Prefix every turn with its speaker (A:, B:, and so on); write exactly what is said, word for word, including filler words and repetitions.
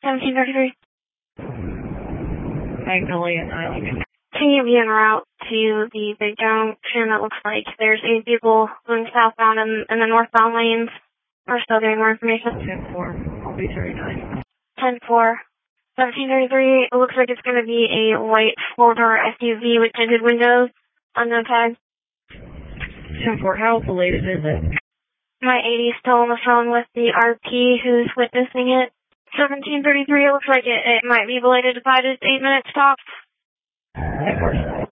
A: seventeen thirty-three.
B: Magnolia and Island.
A: Can you be en route to the big junction? It looks like there's eight people going southbound in, in the northbound lanes. We're still getting more information.
B: ten four. I'll be thirty-nine.
A: ten four. seventeen thirty-three. It looks like it's going to be a white four-door S U V with tinted windows. Unknown tag.
B: ten four. How belated is it?
A: My eighty still on the phone with the R P who's witnessing it. seventeen thirty-three. It looks like it, it might be belated by just eight minutes tops.
B: That works.